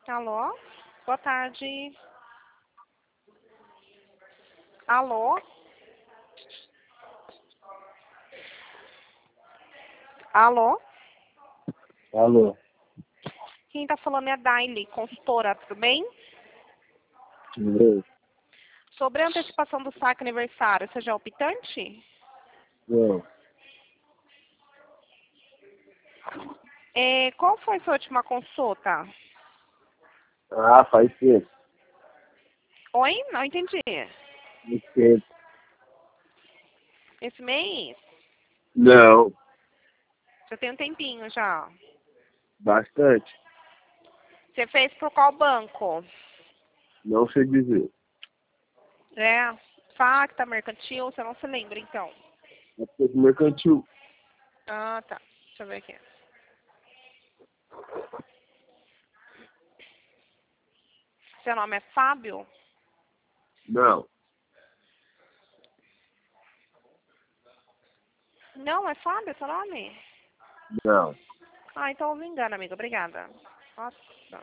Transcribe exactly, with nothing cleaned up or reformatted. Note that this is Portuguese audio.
Alô? Boa tarde. Alô? Alô? Alô, Quem tá falando é a Daily, consultora, tudo bem? tudo bem? Sobre a antecipação do saque aniversário, você já é optante? Não. É, qual foi sua última consulta? Ah, faz tempo. Oi? Não entendi. Muito tempo. Esse mês? Não, Já tem um tempinho já. bastante. Você fez por qual banco? Não sei dizer. É, Facta, Mercantil, você não se lembra então? É porque mercantil. Ah, tá. Deixa eu ver aqui. Seu nome é Fábio? Não, Não, é Fábio seu nome? não. Ah, então houve engano, amigo. Obrigada. Nossa.